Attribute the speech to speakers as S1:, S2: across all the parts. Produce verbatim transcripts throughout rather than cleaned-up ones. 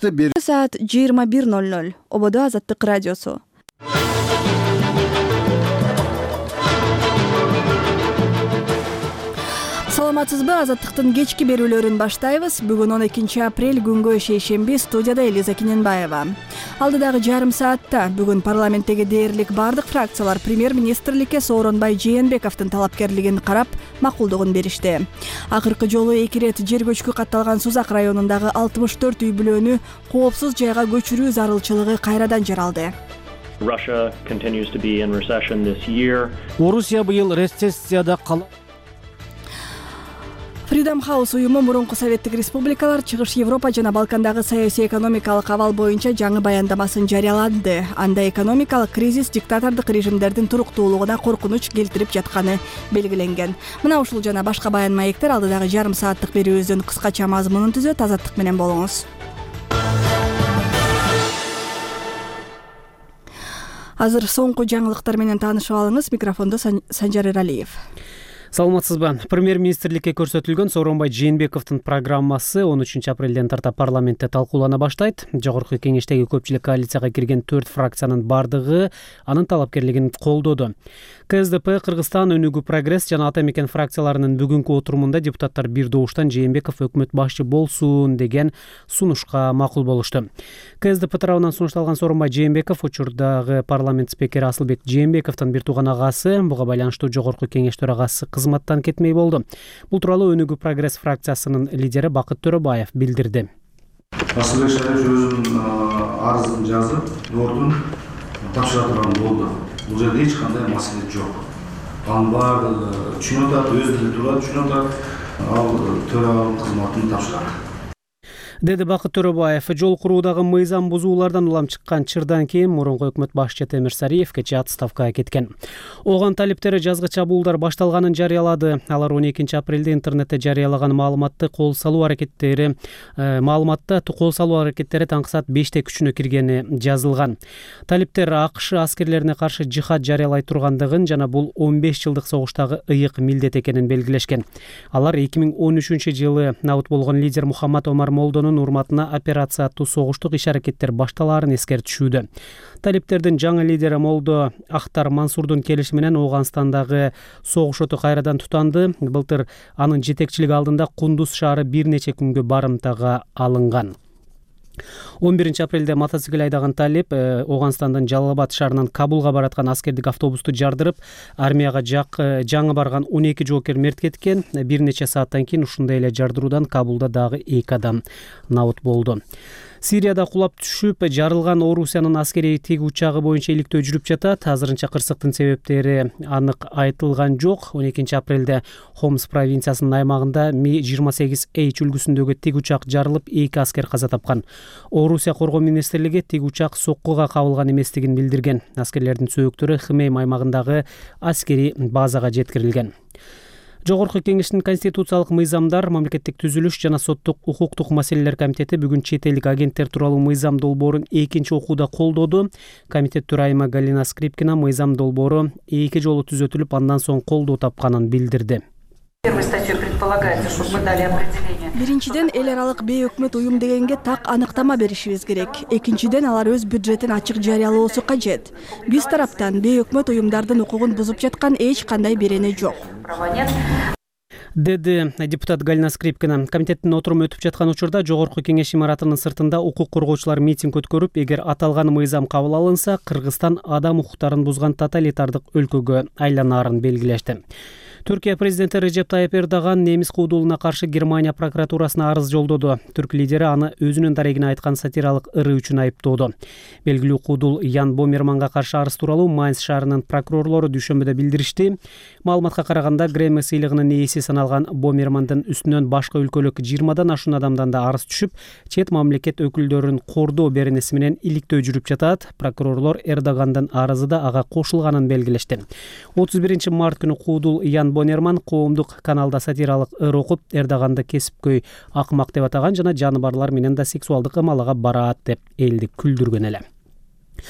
S1: чыгышты берди.
S2: Саат жыйырма бир ноль ноль. Ободо Азаттык радиосу. Саламатсызбы, Азаттыктын кечки берүүлөрүн баштайбыз. Бүгүн он экинчи апрель күнгө шейшемби, студияда Элиза Киненбаева. Алдыдагы жарым саатта бүгүн парламенттеги дээрлик бардык фракциялар премьер-министрликке Сооронбай Жээнбековдун талапкерлигин карап макулдугун беришти. Акыркы жолу эки ирет жер көчкү катталган Сузак районундагы алтымыш төрт үй бүлөнү коопсуз жайга көчүрүү зарылчылыгы кайрадан жаралды.
S3: Орусия быйыл рецессияда калат.
S2: Freedom House уюму мурунку Советтик Республикалар, Чыгыш Европа жана Балкандагы саясий экономикалык абал боюнча жаңы баяндамасын жарыялады. Анда экономикалык кризис диктатордук режимдердин туруктуулугуна коркунуч келтирип жатканы белгиленген. Мына ушул жана башка баян маектер алдыдагы жарым сааттык берүүбүздүн кыскача мазмунун түзөт. Азаттык менен болуңуз. Азыр соңку жаңылыктар менен таанышып алыңыз. Микрофондо Санжар Эралиев.
S3: Саламатсызбы. Премьер-министрликке көрсөтүлгөн Сооронбай Жээнбековдун программасы он үчүнчү апрелден тарта парламентте талкуулана баштайт. Жогорку кеңештеги көпчүлүк коалицияга кирген төрт фракциянын бардыгы анын талапкерлигин колдоду. КСДП, Кыргызстан, Өнүгүү Прогресс жана Ата Мекен фракцияларынын бүгүнкү отурумунда депутаттар бир добуштан Жээнбеков өкмөт башчы болсун деген сунушка макул болушту. КСДП тарабынан сунушталган Сооронбай Жээнбеков учурдагы парламент спикери Асылбек Жээнбековдун бир тууган агасы, буга байланыштуу жогорку кеңеш төрагасы кызматтан кетмей болду. Бул тууралуу Өнүгүү Прогресс фракциясынын лидери Бакыт Төрөбаев билдирди.
S4: Асылбек Шарипович өзүнүн арызын жазып, ордун тапшыра турган болду. Бул жерде эч кандай маселе жок. Анын баардыгы түшүнүп атат, өз тили турат, түшүнүп атат, ал төраганын кызматын тапшырат.
S3: Деди Бакыт Төрөбаев. Жол куруудагы мыйзам бузуулардан улам чыккан чырдан кийин мурунку өкмөт башчы Темир Сариев кечээ отставкага кеткен. Оган талиптери жазгы чабуулдар башталганын жарыялады. Алар он экинчи апрелде интернетте жарыялаган маалыматты кол салуу аракеттери маалыматта кол салуу аракеттери таңкы саат беште күчүнө киргени жазылган. Талиптер АКШ аскерлерине каршы жихад жарыялай тургандыгын жана бул он беш жылдык согуштагы ыйык милдет экенин белгилешкен. Алар эки миң он үчүнчү жылы набыт болгон лидер Мухаммад Омар Молдонун урматына операция аттуу согуштук иш-аракеттер башталаарын эскертишүүдө. Талиптердин жаңы лидери Молдо Ахтар Мансурдун келиши менен Ооганстандагы согуш оту кайрадан тутанды. Былтыр анын жетекчилиги алдында Кундуз шаары бир нече күнгө барымтага алынган. он биринчи апрелде мотоцикл айдаган талип Ооганстандын Жалалабад шаарынан Кабулга бараткан аскердик автобусту жардырып, армияга жак жаңы барган он эки жоокер мерт кеткен. Бир нече сааттан кийин ушундай эле жардыруудан Кабулда дагы эки адам набыт болду. Сирияда кулап түшүп, жарылган Орусиянын аскерий тиг учагы боюнча иликтөө жүрүп жатат. Азырынча кырсыктын себептери анык айтылган жок. он экинчи апрелде Хомс провинциясынын аймагында Ми жыйырма сегиз H үлгүсүндөгү тиг учак жарылып, эки аскер каза тапкан. Орусия коргоо министрлиги тиг учак соккуга кабылган эместигин билдирген. Аскерлердин сөөктөрү Хмейм аймагындагы аскерий базага жеткирилген. Жогорку кеңештин конституциялык мыйзамдар, мамлекеттик түзүлүш жана соттук укуктук маселелер комитети бүгүн чет элдик агенттер тууралуу мыйзам долбоорун экинчи окууда колдоду. Комитет төрайымы Галина Скрипкина мыйзам долбоору эки жолу түзөтүлүп, андан соң колдоо тапканын билдирди.
S2: Биринчиден, эл аралык бейөкмөт уюм дегенге так аныктама беришибиз керек. Экинчиден, алар өз бюджетин ачык жарыялоосу кажет. Биз тараптан бейөкмөт уюмдардын укугун бузуп жаткан эч кандай берене жок.
S3: Деди депутат Галина Скрипкина. Комитеттин отуруму өтүп жаткан учурда жогорку кеңеш имаратынын сыртында укук коргоочулар митинг өткөрүп, эгер аталган мыйзам кабыл алынса, Кыргызстан адам укуктарын бузган тоталитардык өлкөгө айланаарын белгилешти. Түркия президенти Режеп Тайып Эрдоган немис куудуулуна каршы Германия прокуратурасына арыз жолдоду. Түрк лидери аны өзүнүн дарегине айткан сатиралык ыры үчүн айыптоодо. Белгилүү куудул Ян Бомерманга каршы арыз тууралуу Майнц шаарынын прокурорлору дүйшөмбүдө билдиришти. Маалыматка караганда, Грэмми сыйлыгынын ээси саналган Бомермандын үстүнөн башка өлкөлүк жыйырмадан ашуун адамдан да арыз түшүп, чет мамлекет өкүлдөрүн кордоо беренеси менен иликтөө жүрүп жатат. Прокурорлор Эрдогандын арызы да ага кошулганын белгилешти. отуз биринчи март күнү куудул Ян Бомерман коомдук каналда сатиралык ыр окуп, Эрдоганды кесипкөй акмак деп атаган жана жаныбарлар менен да сексуалдык ымалага бараат деп элди күлдүргөн эле.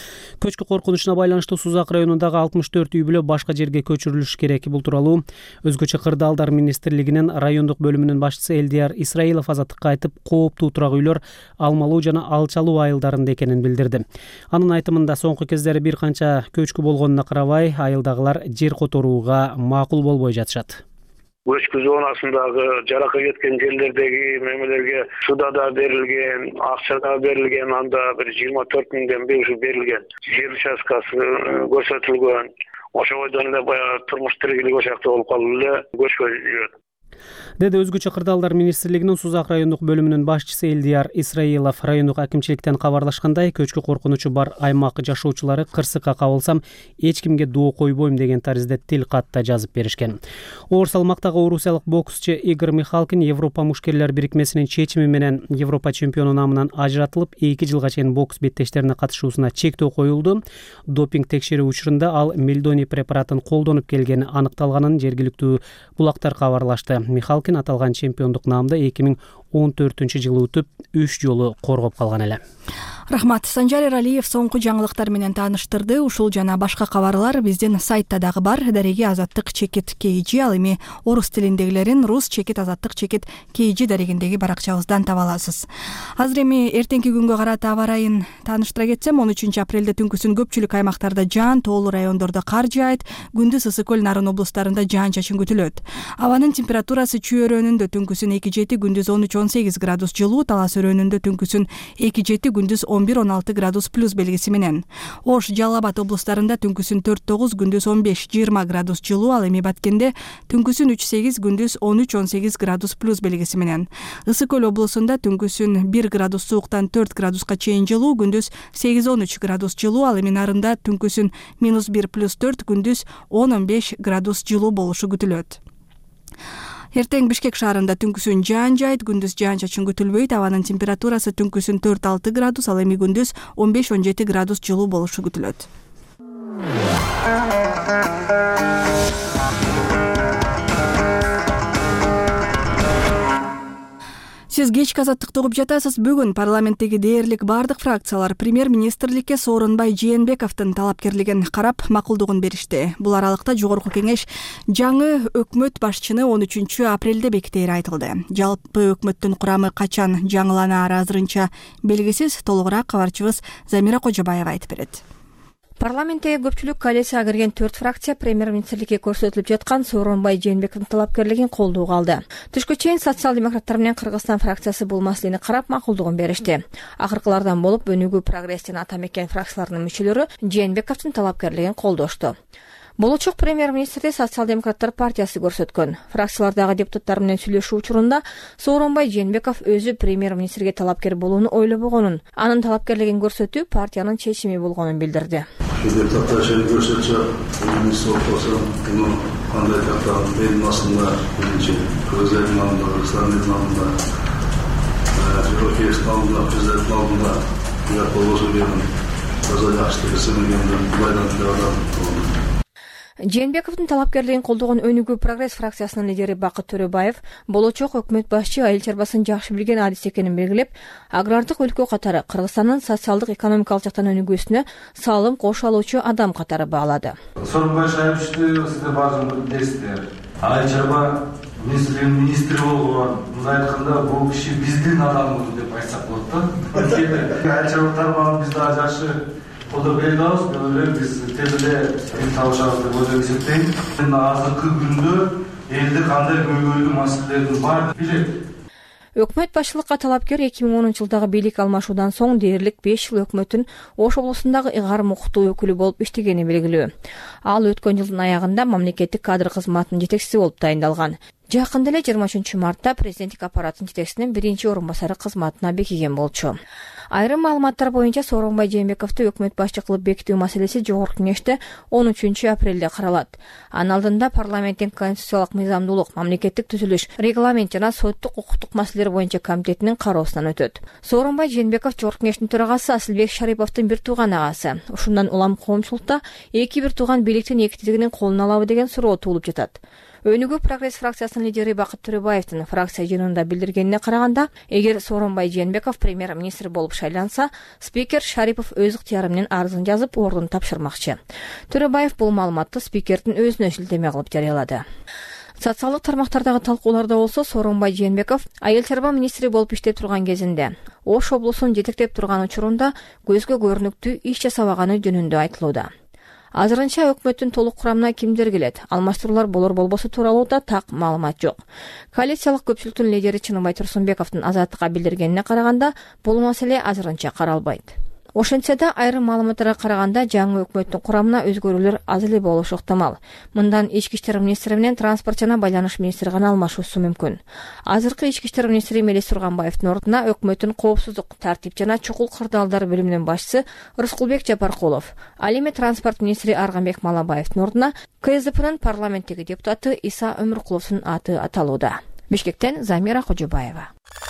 S3: Көчкү коркунучуна байланыштуу Сузак районундагы алтымыш төрт үй бүлө башка жерге көчүрүлүш керек. Бул тууралуу Өзгөчө кырдаалдар министрлигинин райондук бөлүмүнүн башчысы Элдияр Исраилов Азаттыкка айтып, кооптуу турак үйлөр алмалуу жана алчалуу айылдарында экенин билдирди. Анын айтымында соңку кездери бир канча көчкү болгонуна карабай, айылдагылар жер которууга макул болбой жатышат.
S1: Көчкү зонасындагы жаракка кеткен жерлердеги мемелерге суда да берилген, акча да берилген, анда бир жыйырма төрт миңден бери берилген. Жер участкасы көрсөтүлгөн. Ошо бойдон эле баягы турмуш тиригилик ошакта болуп калып эле көчкө жүрөт.
S3: Деди Өзгөчө кырдаалдар министрлигинин Сузак райондук бөлүмүнүн башчысы Элдияр Исраилов. Райондук акимчиликтен кабарлашкандай, көчкү коркунучу бар аймак жашоочулары кырсыкка кабылсам эч кимге доо койбойм деген таризде тил катта жазып беришкен. Оор салмактагы орусиялык боксчу Игорь Михалкин Европа мушкерлер бирикмесинин чечими менен Европа чемпиону намынан ажыратылып, эки жылга чейин бокс беттештерине катышуусуна чектөө коюлду. Допинг текшерүү учурунда ал мельдоний препаратын колдонуп келгени аныкталганын жергиликтүү булактар кабарлашты. Михалкин аталган чемпиондук наамды эки миң он төртүнчү жылы өтүп, үч жолу коргоп калган эле.
S2: Рахмат. Санжар Эралиев соңку жаңылыктар менен тааныштырды. Ушул жана башка кабарлар биздин сайтта дагы бар. Дареги азаттык чекит kg, ал эми орус тилиндегилерин рус чекит азаттык чекит kg дарегиндеги баракчабыздан таба аласыз. Азыр эми эртеңки күнгө карата аба ырайын тааныштыра кетсем, он үчүнчү апрелде түнкүсүн көпчүлүк аймактарда жаан, тоолуу райондордо кар жаайт, күндүз ысык көл нарын облустарында жаан-чачын күтүлөт. Абанын температурасы Чүй өрөөнүндө түнкүсүн эки жети, күндүз он үч он сегиз градус жылуу, Талас өрөөнүндө түнкүсүн эки жети, күндүз он бир он алты градус плюс белгиси менен. Ош, Жалал Абад облустарында түнкүсүн төрт тогуз, күндүз он беш жыйырма градус жылуу, ал эми Баткенде түнкүсүн үч сегиз, күндүз он үч он сегиз градус плюс белгиси менен. Ысык көл облусунда түнкүсүн бир градус сууктан төрт градуска чейин жылуу, күндүз сегиз он үч градус жылуу, ал эми Нарында түнкүсүн минус бир плюс төрт, күндүз он он беш градус жылуу болушу күтүлөт. Эртең Бишкек шаарында түнкүсүн жаан жайт, күндүз жаан-чачын күтүлбөйт. Абанын температурасы түнкүсүн төрт алты градус, ал эми күндүз он беш он жети градус жылуу болушу күтүлөт. Сиз кечки азаттыкты угуп жатасыз. Бүгүн парламенттеги дээрлик бардык фракциялар премьер-министрликке Сооронбай Жээнбековдун талапкерлигин карап макулдугун беришти. Бул аралыкта жогорку кеңеш жаңы өкмөт башчыны он үчүнчү апрелде бекитери айтылды. Жалпы өкмөттүн курамы качан жаңыланары азырынча белгисиз. Толугураак кабарчыбыз Замира Кожобаева айтып берет.
S5: Парламенттеги көпчүлүк коалицияга кирген төрт фракция премьер-министрликке көрсөтүлүп жаткан Сооронбай Жээнбековдун талапкерлигин колдоого алды. Түшкү чейин социал-демократтар менен Кыргызстан фракциясы бул маселени карап макулдугун беришти. Акыркылардан болуп Өнүгүү прогресс жана Ата мекен фракцияларынын мүчөлөрү Жээнбековдун талапкерлигин колдошту. Болочок премьер-министрди социал-демократтар партиясы көрсөткөн. Фракциялардагы депутаттар менен сүйлөшүү учурунда Сооронбай Жээнбеков өзү премьер-министрге талапкер болууну ойлобогонун, анын талапкерлигин көрсөтүү партиянын чечими болгонун билдирди.
S6: Депутаттар чечим көрсөтсө, министр болсо, муну кандай тактаган белмасында, биринчи Кыргыздын алдында, Кыргызстандын алдында, Европейский алдында, президент алдында, уят болбосо деген таза жакшы эсептегенден былайдан эле адам болду.
S5: Жээнбековдун талапкерлигин колдогон Өнүгүү прогресс фракциясынын лидери Бакыт Төрөбаев болочок өкмөт башчы айыл чарбасын жакшы билген адис экенин белгилеп, агрардык өлкө катары Кыргызстандын социалдык экономикалык жактан өнүгүүсүнө салым кошо алуучу адам катары баалады.
S4: Сооронбай Жээнбековду сиздер баардыгы билесиздер. Айыл чарба министринин министри болгон, мындай айтканда бул киши биздин адамыбыз деп айтсак болот да. Айыл чарба тармагын биз дагы жакшы колдоп бере алабыз. Мен ойлойм, биз тез эле табышабыз деп ойлоп эсептейм. Азыркы күндө элди кандай көйгөйлүү маселелердин баардыгын билет.
S5: Өкмөт башчылыкка талапкер эки миң онунчу жылдагы бийлик алмашуудан соң дээрлик беш жыл өкмөттүн Ош облусундагы ыйгарым укуктуу өкүлү болуп иштегени белгилүү. Ал өткөн жылдын аягында мамлекеттик кадр кызматынын жетекчиси болуп тайындалган. Жакында эле жыйырма үчүнчү мартта президенттик аппараттын жетекчисинин биринчи орун басары кызматына бекиген болчу. Айрым маалыматтар боюнча Сооронбай Жээнбековду өкмөт башчы кылып бекитүү маселеси жогорку кеңеште он үчүнчү апрелде каралат. Анын алдында парламенттин конституциялык мыйзамдуулук, мамлекеттик түзүлүш, регламент жана соттук укуктук маселелер боюнча комитетинин кароосунан өтөт. Сооронбай Жээнбеков жогорку кеңештин төрагасы Асылбек Шариповдун бир тууган агасы. Ушундан улам коомчулукта эки бир тууган бийликтин эки тизигинин колуна алабы деген суроо туулуп жатат. Өнүгүү прогресс фракциясынын лидери Бакыт Төрөбаевдин фракция жыйынында билдиргенине караганда, эгер Сооронбай Жээнбеков премьер-министр болуп шайланса, спикер Шарипов өз ыктыяры менен арызын жазып, ордун тапшырмакчы. Төрөбаев бул маалыматты спикердин өзүнө шилтеме кылып жарыялады. Социалдык тармактардагы талкууларда болсо, Сооронбай Жээнбеков айыл чарба министри болуп иштеп турган кезинде Ош облусун жетектеп турган учурунда көзгө көрүнүктүү иш жасабаганы жөнүндө айтылууда. Азырынча өкмөттүн толук курамына кимдер келет, алмаштыруулар болор-болбосу тууралуу да так маалымат жок. Коалициялык көпчүлүктүн лидери Чыныбай Турсунбековдун Азаттыкка билдиргенине караганда, бул маселе азырынча каралбайт. Ошентсе да, айрым маалыматтарга караганда, жаңы өкмөттүн курамына өзгөрүүлөр аз эле болушу ыктымал. Мындан ички иштер министри менен транспорт жана байланыш министри гана алмашуусу мүмкүн. Азыркы ички иштер министри Мелис Турганбаевдин ордуна өкмөттүн коопсуздук, тартип жана чукул кырдаалдар бөлүмүнүн башчысы Рыскулбек Жапаркулов, ал эми транспорт министри Арганбек Малабаевдин ордуна К С Д П'нын парламенттеги депутаты Иса Өмүркуловдун аты аталууда. Бишкектен Замира Кожобаева.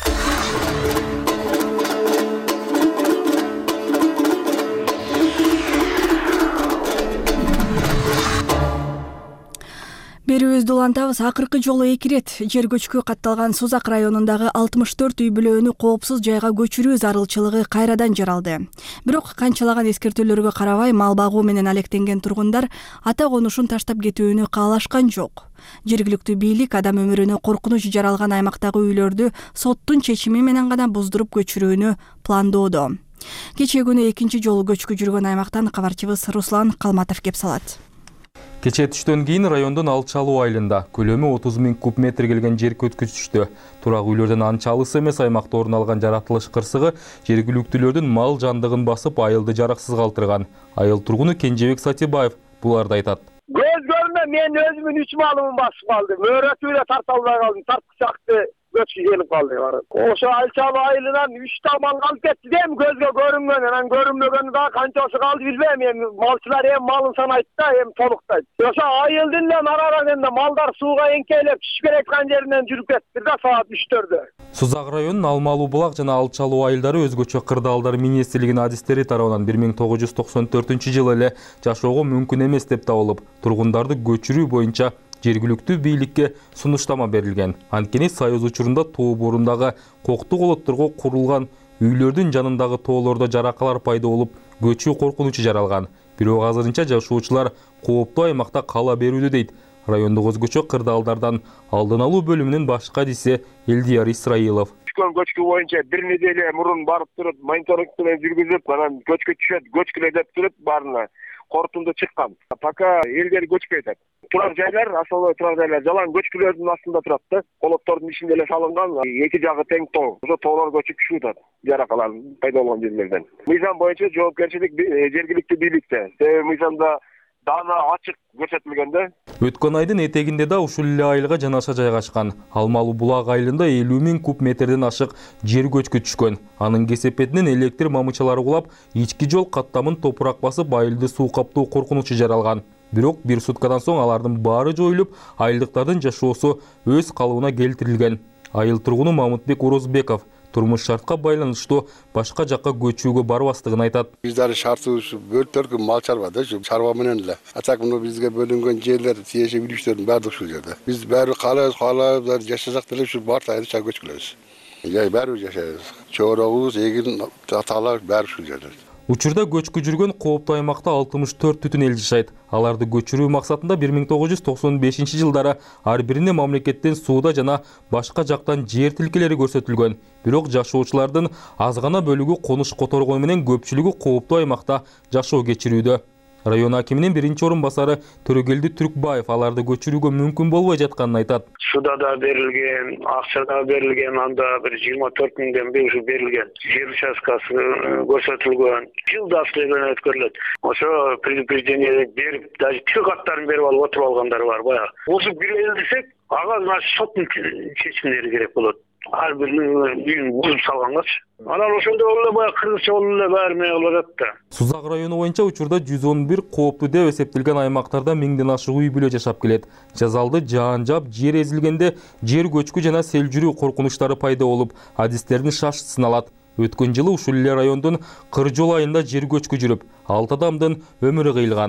S2: Берүүбүздү улантабыз. Акыркы жолу эки ирет жер көчкү катталган Сузак районундагы алтымыш төрт үй бүлөнү коопсуз жайга көчүрүү зарылчылыгы кайрадан жаралды. Бирок канчалаган эскертүүлөргө карабай, мал багуу менен алектенген тургундар ата конушун таштап кетүүнү каалашкан жок. Жергиликтүү бийлик адам өмүрүнө коркунуч жаралган аймактагы үйлөрдү соттун чечими менен гана буздуруп көчүрүүнү пландоодо. Кечээ күнү экинчи жолу көчкү жүргөн аймактан кабарчыбыз Руслан Калматов кеп салат.
S7: Кечээ түштөн кийин райондун Алчалуу айылында көлөмү отуз миң куб метр келген жер көткүч түштү. Турак үйлөрдөн анча алыс эмес аймакта орун алган жаратылыш кырсыгы жергиликтүүлөрдүн мал жандыгын басып, айылды жараксыз калтырган. Айыл тургуну Кенжебек Сатибаев буларды айтат.
S8: Көз көрмө, мен өзүмүн үч малымын басып калдым. Өрөтүү эле тарта албай калдым. Тарткычакты көчкү келип калды. Ошо Алчалуу айылынан үч та мал калып кетти дейм, көзгө көрүнгөн. Анан көрүнмөгөнү да канчасы калды билбейм. Эми малчылар эми малын санайт да, эми толуктайт. Ошо айылдын эле нарарагында малдар сууга эңкейлеп түшүп келаткан жеринен жүрүп кетти да саат үчтөрдө.
S7: Сузак районунун Алмалуу булак жана Алчалуу айылдары өзгөчө кырдаалдар министрлигинин адистери тарабынан бир миң тогуз жүз токсон төртүнчү жылы эле жашоого мүмкүн эмес деп табылып, тургундарды көчүрүү боюнча жергиликтүү бийликке сунуштама берилген. Анткени Союз учурунда тоо борундагы кокту колотторго курулган үйлөрдүн жанындагы тоолордо жаракалар пайда болуп, көчүү коркунучу жаралган. Бирок азырынча жашоочулар кооптуу аймакта кала берүүдө дейт. Райондук өзгөчө кырдаалдардан алдын алуу бөлүмүнүн башкы адиси Элдияр Исраилов.
S8: Көчкү боюнча бир неделе мурун барып туруп, мониторинг менен жүргүзүп, анан көчкү түшөт, көчкүлө деп туруп баарына корутунду чыккан. Пока элдер көчпөй атат. Турак жайлар, асыл турак жайлар жалаң көчкүлөрдүн астында турат да. Колоттордун ичинде эле салынган, эки жагы тең тоо. Ошо тоолор көчүп түшүп атат. Жаракалар пайда болгон жерлерден. Мыйзам боюнча жоопкерчилик жергиликтүү бийликте. Себеби мыйзамда дана ачык көрсөтүлгөн да.
S7: Өткөн айдын этегинде да ушул эле айылга жанаша жайгашкан Алмалуу булак айылында элүү миң куб метрден ашык жер көчкү түшкөн. Анын кесепетинен электр мамычалары кулап, ички жол каттамын топурак басып, айылды суу каптоо коркунучу жаралган. Бирок бир суткадан соң алардын баары жоюлуп, айылдыктардын жашоосу өз калыбына келтирилген. Айыл тургуну Мамытбек Орозбеков турмуш шартка байланыштуу башка жакка көчүүгө барбастыгын айтат.
S9: Биздер шартыбыз бөлтөркү мал чарба да, чарба менен эле. Атак муну бизге бөлүнгөн жерлер, тиеши билиштердин баардыгы ушул жерде. Биз баары калабыз, калабыз, жашасак деле ушу бартайын чак көчкүлөбүз. Жай баары жашайбыз. Чорогубуз, эгин, талак баары ушул жерде.
S7: Учурда көчкү жүргөн кооптуу аймакта алтымыш төрт түтүн эл жашайт. Аларды көчүрүү максатында бир миң тогуз жүз токсон бешинчи жылдары ар бирине мамлекеттен сууда жана башка жактан жер тилкелери көрсөтүлгөн. Бирок жашоочулардын аз гана бөлүгү конуш которгоо менен көпчүлүгү кооптуу аймакта жашоо кечирүүдө. Район акиминин биринчи орун басары Төрөгелди Түркбаев аларды көчүрүүгө мүмкүн болбой жатканын айтат.
S1: Суда да берилген, акча да берилген, анда бир жыйырма төрт миңден бери берилген. Жер участкасы көрсөтүлгөн. Жылда аслыбен өткөрүлөт. Ошо предупреждение берип, даже тил каттарын берип алып отуруп алгандар бар баягы. Ошо бирел десек, ага соттун чечимдери керек болот. Ар бир үйүн бузуп салгангачы. Анан ошондой эле баягы кыргызча болуп эле баары менен кылып атат да.
S7: Сузак району боюнча учурда жүз он бир кооптуу деп эсептелген аймактарда миңден ашык үй бүлө жашап келет. Жазалды жаан жаап, жер эзилгенде жер көчкү жана сел жүрүү коркунучтары пайда болуп, адистердин шаштысын алат. Өткөн жылы ушул эле райондун Кыржол айында жер көчкү жүрүп, алты адамдын өмүрү кыйылган.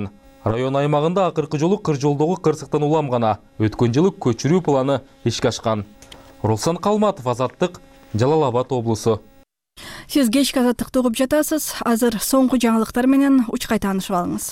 S7: Район аймагында акыркы жолу кыр жолдогу кырсыктан улам гана өткөн жылы көчүрүү планы ишке ашкан. Руслан Калматов, Азаттык, Жалал Абад облусу.
S2: Сиз кечки Азаттыкты угуп жатасыз. Азыр соңку жаңылыктар менен учкай таанышып алыңыз.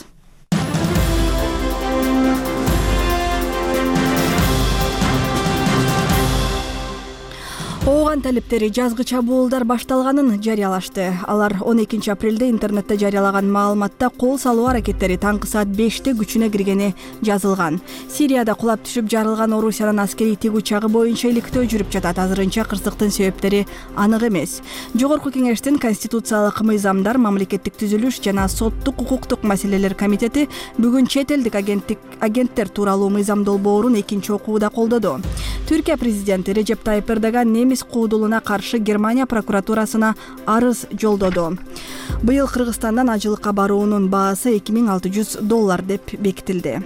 S2: Ооган талиптери жазгы чабуулдар башталганын жарыялашты. Алар он экинчи апрелде интернетте жарыялаган маалыматта кол салуу аракеттери таңкы саат беште күчүнө киргени жазылган. Сирияда кулап түшүп жарылган Орусиянын аскерий тик учагы боюнча иликтөө жүрүп жатат. Азырынча кырсыктын себептери анык эмес. Жогорку кеңештин конституциялык мыйзамдар, мамлекеттик түзүлүш жана соттук укуктук маселелер комитети бүгүн чет элдик агенттик агенттер тууралуу мыйзам долбоорун экинчи окууда колдоду. Түркия президенти Режеп Тайып Эрдоган немис куудулуна каршы Германия прокуратурасына арыз жолдоду. Быйыл Кыргызстандан ажылыкка баруунун баасы эки миң алты жүз доллар деп бекитилди.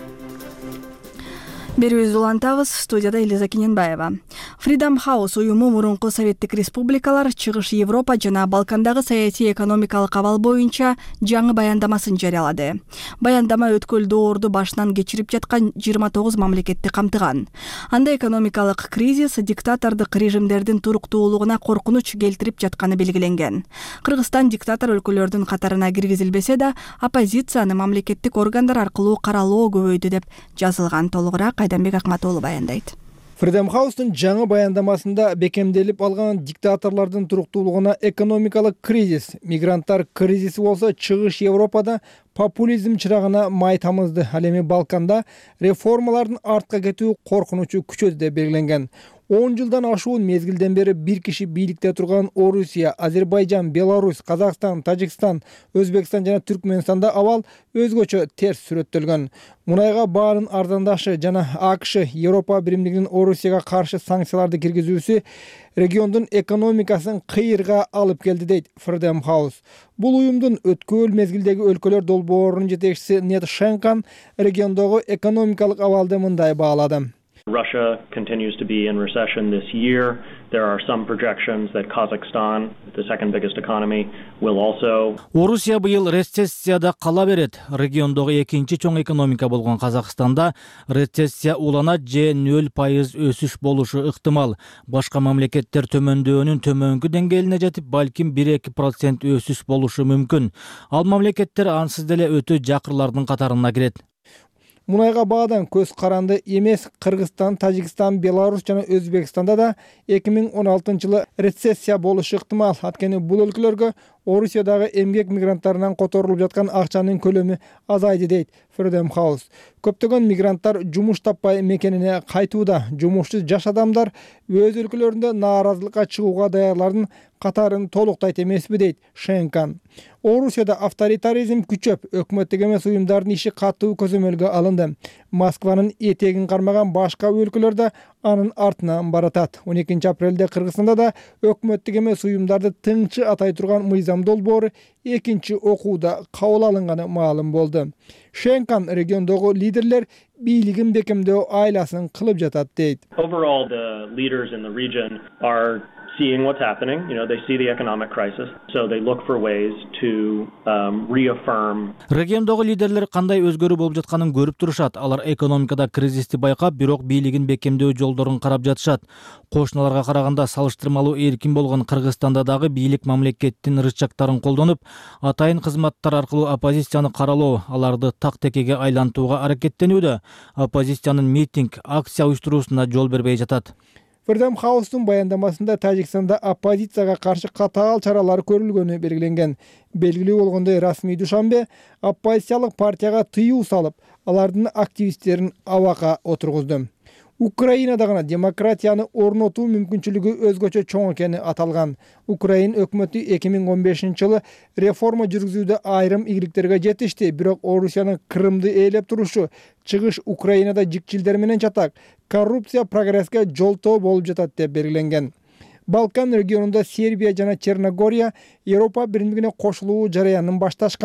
S2: Берүүбүздү улантабыз. Студияда Элиза Киненбаева. Freedom House уюму мурунку Советтик республикалар, Чыгыш Европа жана Балкандагы саясий экономикалык абал боюнча жаңы баяндамасын жарыялады. Баяндама өткөл доорду башынан кечирип жаткан жыйырма тогуз мамлекетти камтыган. Анда экономикалык кризис диктатордук режимдердин туруктуулугуна коркунуч келтирип жатканы белгиленген. Кыргызстан диктатор өлкөлөрдүн катарына киргизилбесе да, оппозицияны мамлекеттик органдар аркылуу каралоо көбөйдү деп жазылган. Толугураак Айданбек Акматоğlu баяндайт.
S10: Freedom House'тун жаңы баяндамасында бекемделип алган диктаторлордун туруктуулугуна экономикалык кризис, мигранттар кризиси болсо Чыгыш Европада популизм чырагына май тамызды. Ал эми Балканда реформалардын артка кетүү коркунучу күчөдү деп белгиленген. он жылдан ашуун мезгилден бери бир киши бийликте турган Орусия, Азербайжан, Беларусь, Казакстан, Тажикстан, Өзбекстан жана Түркмөнстанда абал өзгөчө терс сүрөттөлгөн. Мунайга баарын арзандашы жана АКШ Европа биримдигинин Орусияга каршы санкцияларды киргизүүсү региондун экономикасын кыйырга алып келди дейт Freedom House. Бул уюмдун өткөл мезгилдеги өлкөлөр долбоорунун жетекчиси Нет Шенкан региондогу экономикалык абалды мындай баалады.
S11: Russia continues to be in recession this year. There are some projections that Kazakhstan, the second biggest economy, will also.
S12: Орусия быйыл рецессияда кала берет. Региондогу экинчи чоң экономика болгон Казакстанда рецессия уланат же нөл пайыз өсүш болушу ыктымал. Башка мамлекеттер төмөндөөнүн төмөнкү деңгээлине жетип, балким бир эки процент өсүш болушу мүмкүн. Ал мамлекеттер ансыз деле өтө жакырлардын катарына кирет.
S10: Мунайга баадан көз каранды эмес. Кыргызстан, Тажикстан, Беларусь жана Өзбекстанда да эки миң он алтынчы жылы рецессия болушу ыктымал. Анткени бул өлкөлөргө Орусиядагы эмгек мигранттарынан которулуп жаткан акчанын көлөмү азайды дейт Freedom House. Көптөгөн мигранттар жумуш таппай мекенине кайтууда. Жумушсуз жаш адамдар өз өлкөлөрүндө нааразылыкка чыгууга даярлардын катарын толуктайт эмеспи дейт Шенкан. Орусияда авторитаризм күчөп, өкмөттүк эмес уюмдардын иши катуу көзөмөлгө алынды. Москванын этегин кармаган башка өлкөлөр да анын артынан баратат. он экинчи апрелде Кыргызстанда да өкмөттүк эмес уюмдарды тыңчы атай турган мыйзам долбоору экинчи окууда кабыл алынганы маалым болду. Шенкан региондогу лидерлер бийлигин бекемдөө айласын кылып жатат дейт.
S11: Overall, the leaders in the region are seeing what's happening. You know, they see the economic crisis, so they look for ways to um, reaffirm.
S12: Региондогу лидерлер кандай өзгөрүү болуп жатканын көрүп турушат. Алар экономикада кризисти байкап, бирок бийлигин бекемдөө жолдорун карап жатышат. Кошуналарга караганда салыштырмалуу эркин болгон Кыргызстанда дагы бийлик мамлекеттин рычагтарын колдонуп, атайын кызматтар аркылуу оппозицияны каралоо, аларды так текеге айлантууга аракеттенүүдө. Оппозициянын митинг, акция уюштуруусуна жол бербей жатат.
S10: Freedom House'тун баяндамасында Тажикстанда оппозицияга каршы катаал чаралар көрүлгөнү белгиленген. Белгилүү болгондой, расмий Душанбе оппозициялык партияга тыюу салып, алардын активисттерин абакка отургузду. Украинада гана демократияны орнотуу мүмкүнчүлүгү өзгөчө чоң экени аталган. Украин өкмөтү эки миң он бешинчи жылы реформа жүргүзүүдө айрым ийгиликтерге жетишти, бирок Орусиянын Крымды ээлеп турушу, чыгыш Украинада жикчилдер менен чатак, коррупция прогресске жолтоо болуп жатат деп белгиленген. Балкан регионунда Сербия жана Черногория Европа биримдигине кошулуу жараянын башташкан.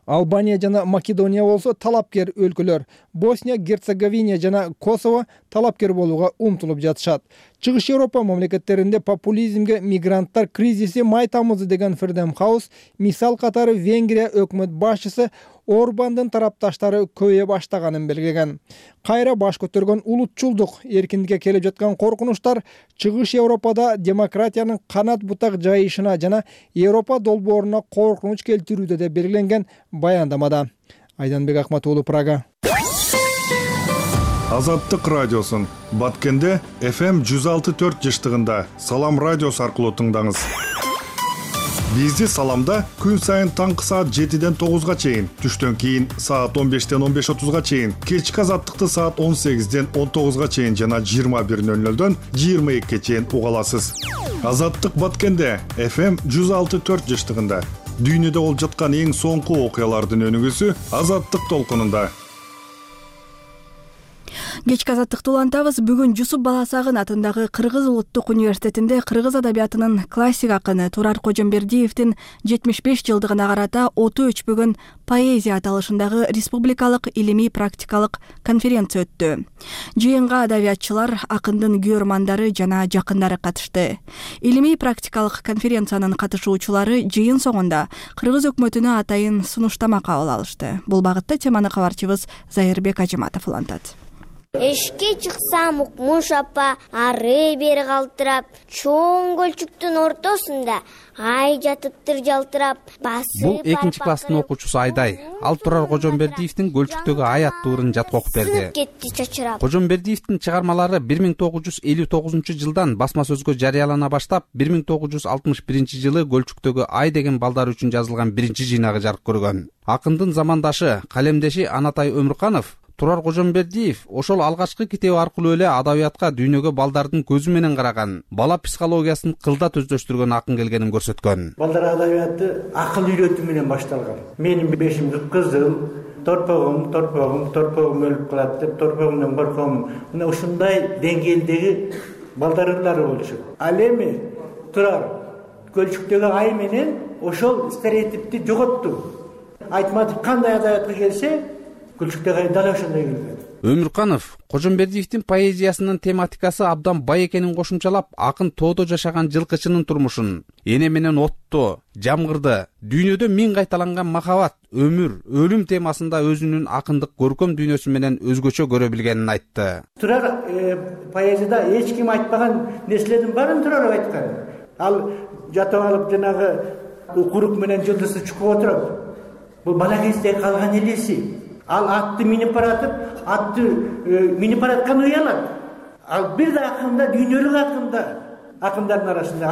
S10: Албания жана Македония болсо талапкер өлкөлөр. Босния, Герцеговина жана Косово талапкер болууга умтулуп жатышат. Чыгыш Европа мамлекеттеринде популизмге мигранттар кризиси май тамызы деген Freedom House мисал катары Венгрия өкмөт башчысы Орбандын тарапташтары көбөйө баштаганын белгилеген. Кайра баш көтөргөн улутчулдук, эркиндикке келип жаткан коркунучтар Чыгыш Европада демократиянын канат бутак жайышына жана Европа долбооруна коркунуч келтирүүдө деп белгиленген баяндамада. Айданбек Акматуулу, Прага.
S13: Азаттык радиосун Баткенде эф эм жүз алты төрт жыштыгында Салам радиосу аркылуу тыңдаңыз. Бизди Саламда күн сайын таңкы саат жетиден тогузга чейин, түштөн кийин саат он бештен он беш отузга чейин, кечки Азаттыкты саат он сегизден он тогузга чейин жана жыйырма бир нөл нөлдөн жыйырма экиге чейин уга аласыз. Азаттык Баткенде эф эм жүз алты төрт жыштыгында дүйнөдө болуп жаткан эң соңку окуялардын өнүгүүсү Азаттык толкунунда.
S2: Кечки азаттыкты улантабыз. Бүгүн Жусуп Баласагын атындагы Кыргыз улуттук университетинде кыргыз адабиятынын классик акыны Турар Кожомбердиевдин жетимиш беш жылдыгына карата оту үч бүгүн поэзия аталышындагы республикалык илимий практикалык конференция өттү. Жыйынга адабиятчылар, акындын күйөрмандары жана жакындары катышты. Илимий практикалык конференциянын катышуучулары жыйын соңунда Кыргыз өкмөтүнө атайын сунуштама кабыл алышты. Бул багытта теманы кабарчыбыз Зайырбек Ажыматов улантат.
S14: Эшке чыксам укмуш апа ары бери калтырап, чоң көлчүктүн ортосунда ай жатыптыр жалтырап.
S15: Бул экинчи класстын окуучусу Айдай. Ал Турар Кожомбердиевдин Көлчүктөгү ай аттуу ырын жатып окуп берди.
S14: Кетти чачырап.
S15: Кожомбердиевдин чыгармалары бир миң тогуз жүз элүү тогузунчу жылдан басма сөзгө жарыялана баштап, бир миң тогуз жүз алтымыш биринчи жылы Көлчүктөгү ай деген балдар үчүн жазылган биринчи жыйнагы жарык көргөн. Акындын замандашы, калемдеши Анатай Өмүрканов Турар Кожомбердиев ошол алгачкы китеби аркылуу эле адабиятка дүйнөгө балдардын көзү менен караган, бала психологиясын кылдат өздөштүргөн акын келгенин көрсөткөн.
S16: Балдар адабияты акыл үйрөтүү менен башталган. Менин бешим кызыл, торпогум, торпогум, торпогум өлүп калат деп торпогумдан корком. Мына ушундай деңгээлдеги балдарылары болчу. Ал эми Турар Көлчүктөгү ай менен ошол стереотипти жоготту. Айтматов кандай адабиятка келсе, Көлчүктөгү дал ошондой келген.
S15: Өмүрканов Кожомбердиевдин поэзиясынын тематикасы абдан бай экенин кошумчалап, акын тоодо жашаган жылкычынын турмушун, эне менен отту, жамгырды, дүйнөдө миң кайталанган махабат, өмүр, өлүм темасында өзүнүн акындык көркөм дүйнөсү менен өзгөчө көрө билгенин айтты.
S16: Турар поэзияда эч ким айтпаган нерселердин баарын Турар айткан. Ал жатып алып жанагы укурук менен жылдызды чукуп отуруп, бул бала кезде калган элеси. Ал атты минип баратып, атты минип бараткан уялат. Ал бир да акында, дүйнөлүк акында, акындардын арасында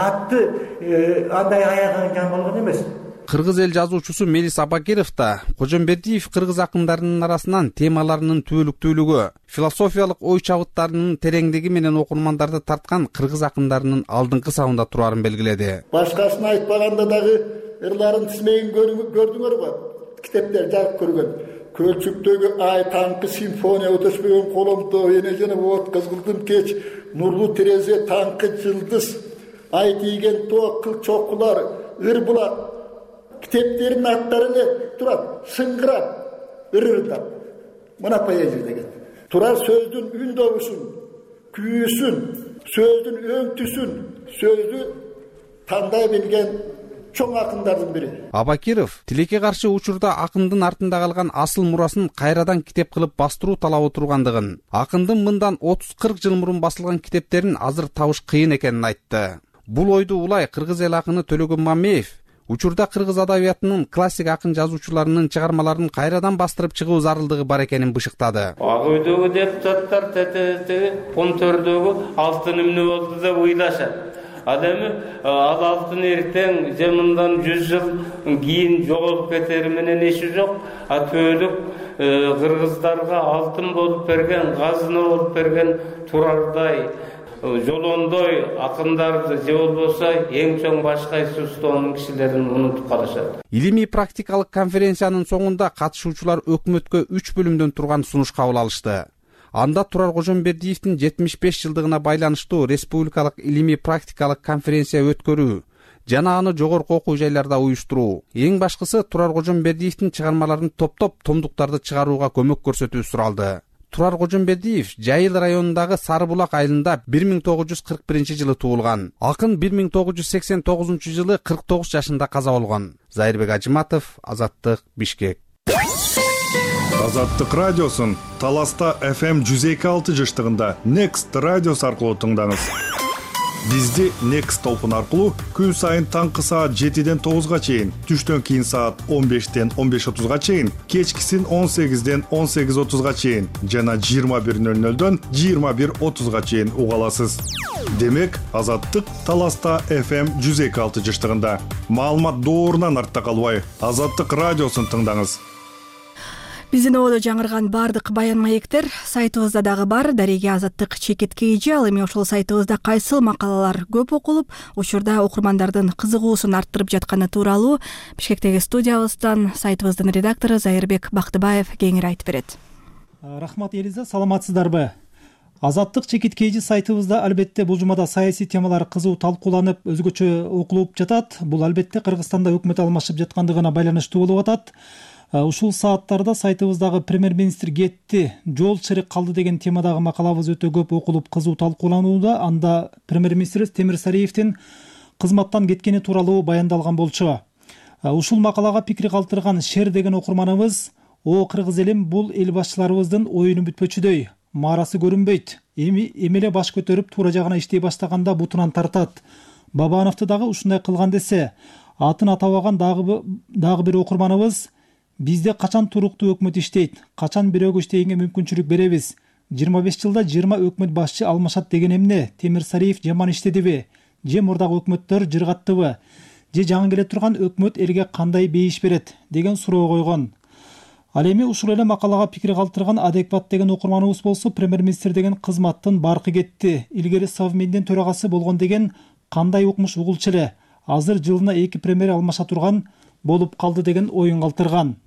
S16: атты андай аяган жан болгон эмес.
S15: Кыргыз эл жазуучусу Мелис Абакиров да Кожомбердиев кыргыз акындарынын арасынан темаларынын түбөлүктүүлүгү, философиялык ой чабыттарынын тереңдиги менен окурмандарды тарткан кыргыз акындарынын алдыңкы сабында турарын белгиледи.
S17: Башкасын айтпаганда дагы ырларын тизмегин көрдүңөр го. Китептер жарык көргөн. Көлчүктөгү ай таңкы симфония өтөшпөгөн коломто, эне жана от кызгылдын кеч, нурлуу терезе таңкы жылдыз, ай тийген тоо кыл чокулар, ыр булак. Китептердин аттары эле турат, сыңгырап, ырырдап. Мына поэзия деген. Турар сөздүн үн добусун, күйүүсүн, сөздүн өңтүсүн, сөздү тандай билген чоң акындардын бири.
S15: Абакиров тилекке каршы учурда акындын артында калган асыл мурасын кайрадан китеп кылып бастыруу талабы тургандыгын, акындын мындан отуз кырк жыл мурун басылган китептерин азыр табыш кыйын экенин айтты. Бул ойду улай кыргыз эл акыны Төлөгөн Мамеев учурда кыргыз адабиятынын классик акын жазуучуларынын чыгармаларын кайрадан бастырып чыгуу зарылдыгы бар экенин бышыктады.
S18: Ак үйдөгү депутаттар тетети понтөрдөгү алтын эмне болду деп ыйлашат. Адемі ал алтын ертең жемындан жүз жыл кийин жоголуп кетери менен еши жок. А төлүк кыргыздарға алтын болуп берген, казына болуп берген Турардай, Жолондой акындарды же болбосо эң чоң башкайсы устоонун кишилерин унутуп калышат.
S15: Илимий практикалык конференциянын соңунда катышуучулар өкмөткө үч бөлүмдөн турган сунуш кабыл алышты. Анда Турар Кожомбердиевдин жетимиш беш жылдыгына байланыштуу республикалык илимий практикалык конференция өткөрүү, жана аны жогорку окуу жайларда уюштуруу. Эң башкысы Турар Кожомбердиевдин чыгармаларын топтоп томдуктарды чыгарууга көмөк көрсөтүү суралды. Турар Кожомбердиев Жайыл районундагы Сары Булак айылында бир миң тогуз жүз кырк биринчи жылы туулган. Акын бир миң тогуз жүз сексен тогузунчу жылы кырк тогуз жашында каза болгон. Зайырбек Ажыматов, Азаттык, Бишкек.
S13: Азаттык радиосун Таласта эф эм жүз эки алты жыштыгында Next радиосу аркылуу тыңдаңыз. Бизди Next толкун аркылуу күн сайын таңкы саат жетиден тогузга чейин, түштөн кийин саат он бештен он беш отузга чейин, кечкисин он сегизден он сегиз отузга чейин жана жыйырма бир нөл нөлдөн жыйырма бир отузга чейин уга аласыз. Демек, Азаттык Таласта эф эм жүз эки алты жыштыгында. Маалымат доорунан артта калбай, Азаттык радиосун тыңдаңыз.
S2: Биздин ободо жаңырган бардык баян маектер сайтыбызда дагы бар. Дареге Азаттык чекиткейжи. Ал эми ошол сайтыбызда кайсыл макалалар көп окулуп, учурда окурмандардын кызыгуусун арттырып жатканы тууралуу Бишкектеги студиябыздан сайтыбыздын редактору Зайырбек Бактыбаев кеңири айтып берет.
S19: Рахмат Элиза, саламатсыздарбы? Азаттык чекиткейжи сайтыбызда албетте бул жумада саясий темалар кызуу талкууланып, өзгөчө окулуп жатат. Бул албетте Кыргызстанда өкмөт алмашып жаткандыгына байланыштуу болуп атат. Ушул сааттарда сайтыбыздагы премьер-министр кетти, жол чырык калды деген темадагы макалабыз өтө көп окулуп, кызуу талкууланууда. Анда премьер-министр Темир Сариевдин кызматтан кеткени тууралуу баяндалган болчу. Ушул макалага пикир калтырган Шер деген окурманыбыз: "О кыргыз элим, бул эл башчыларыбыздын оюну бүтпөчүдөй. Маарасы көрүнбөйт. Эми эмеле баш көтөрүп туура жагына иштей баштаганда бутунан тартат. Бабановду дагы ушундай кылган десе." Атын атабаган дагы дагы бир окурманыбыз: "Бизде качан туруктуу өкмөт иштейт, качан бирөөгө иштегенге мүмкүнчүлүк беребиз? жыйырма беш жылда жыйырма өкмөт башчы алмашат деген эмне? Темир Сариев жаман иштедиби? Же мурдагы өкмөттөр жыргаттыбы? Же жаңы келе турган өкмөт элге кандай бейиш берет?" деген суроо койгон. Ал эми ушул эле макалага пикир калтырган Адекват деген окурманыбыз болсо, премьер-министр деген кызматтын баркы кетти. Илгери Совминдин төрагасы болгон деген кандай укмуш угулчу эле. Азыр жылына эки премьер алмаша турган болуп калды деген оюн калтырган.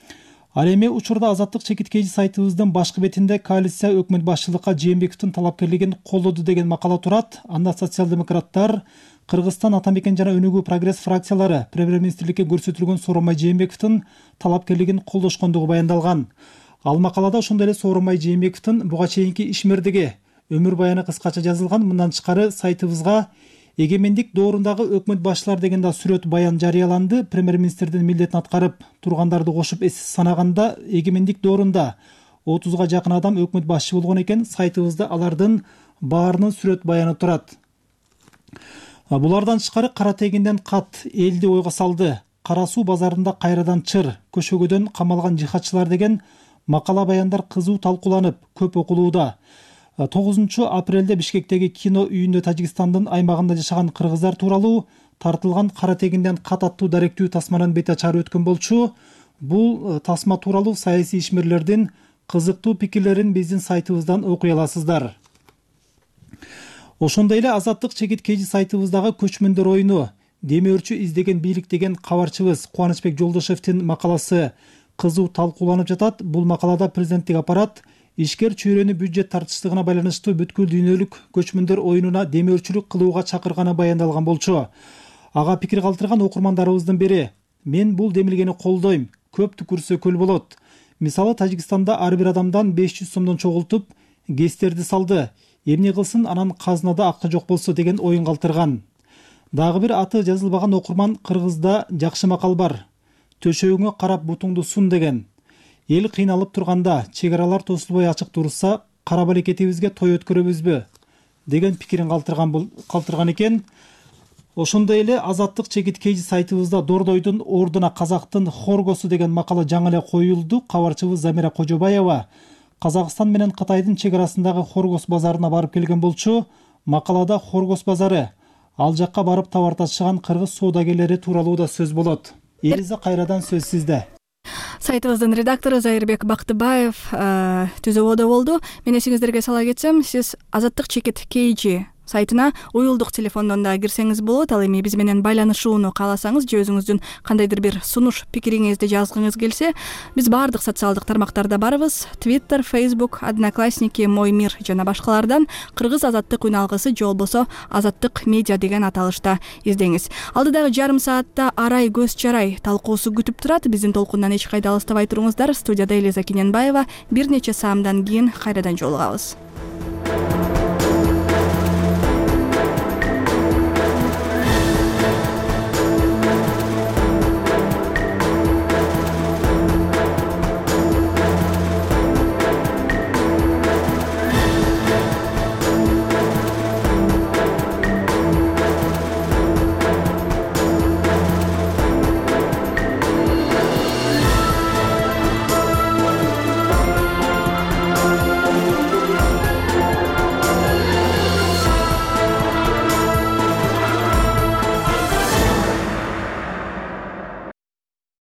S19: Ал эми учурда Азаттык чекиткейжи сайтыбыздын башкы бетинде коалиция өкмөт башчылыкка Жээнбековдун талапкерлигин колдоду деген макала турат. Анда социал-демократтар, Кыргызстан ата мекен жана Өнүгүү прогресс фракциялары премьер-министрликке көрсөтүлгөн Сооронбай Жээнбековдун талапкерлигин колдошкондугу баяндалган. Ал макалада ошондой эле Сооронбай Жээнбековдун буга чейинки ишмердиги, өмүр баяны кыскача жазылган. Мындан тышкары сайтыбызга эгемендик доорундагы өкмөт башчылар деген да сүрөт баян жарыяланды. Премьер-министрдин милдетин аткарып тургандарды кошуп эс санаганда эгемендик доорунда отузга жакын адам өкмөт башчы болгон экен. Сайтыбызда алардын баарынын сүрөт баяны турат. Булардан тышкары Кара тегинден кат элди ойго салды. Кара суу базарында кайрадан чыр, көшөгөдөн камалган жихадчылар деген макала баяндар кызуу талкууланып, көп окулууда. тогузунчу апрелде Бишкектеги кино үйүндө Тажикстандын аймагында жашаган кыргыздар тууралуу тартылган Кара тегинден кат аттуу даректүү тасманын бет ачары өткөн болчу. Бул тасма тууралуу саясий ишмерлердин кызыктуу пикирлерин биздин сайтыбыздан окуй аласыздар. Ошондой эле Азаттык чекиткейжи сайтыбыздагы көчмөндөр оюну, демөөрчү издеген бийлик деген кабарчыбыз Кубанычбек Жолдошевдин макаласы кызуу талкууланып жатат. Бул макалада президенттик аппарат ишкер чөйрөнү бюджет тартыштыгына байланыштуу бүткүл дүйнөлүк көчмөндөр оюнуна демөөрчүлүк кылууга чакырганы баяндалган болчу. Ага пикир калтырган окурмандарыбыздын бири: "Мен бул демилгени колдойм. Көп түкүрсө көл болот. Мисалы Тажикстанда ар бир адамдан беш жүз сомдон чогултуп гестерди салды. Эмне кылсын, анан казынада акча жок болсо" деген оюн калтырган. Дагы бир аты жазылбаган окурман: "Кыргызда жакшы макал бар. Төшөгүңө карап бутуңду сун" деген. Эл кыйналып турганда, чек аралар тосулбай ачык турса, кара балекетибизге той өткөрөбүзбү деген пикирин калтырган калтырган экен. Ошондой эле Азаттык чекиткейжи сайтыбызда Дордойдун ордуна казактын хоргосу деген макала жаңы эле коюлду. Кабарчыбыз Замира Кожобаева Казакстан менен Кытайдын чек арасындагы хоргос базарына барып келген болчу. Макалада хоргос базары, ал жакка барып товар ташыган кыргыз соодагерлери тууралуу да сөз болот. Элиза, кайрадан сөз сизде.
S2: Сайтыбыздын редактору Зайырбек Бактыбаев түзүүбөдө болду. Мен эсиңиздерге сала кетсем, сиз Азаттык чекиткейжи сайтына уюлдук телефондон да кирсеңиз болот. Ал эми биз менен байланышууну кааласаңыз же өзүңүздүн кандайдыр бир сунуш пикириңизди жазгыңыз келсе, биз баардык социалдык тармактарда барбыз. Twitter, Facebook, Одноклассники, Мой мир жана башкалардан Кыргыз азаттык үн алгысы же болбосо Азаттык медиа деген аталышта издеңиз. Алдыдагы жарым саатта арай көз чарай талкуусу күтүп турат. Биздин толкундан эч кайда алыстабай туруңуздар. Студияда Элиза Кененбаева. Бир нече саамдан кийин кайрадан жолугабыз.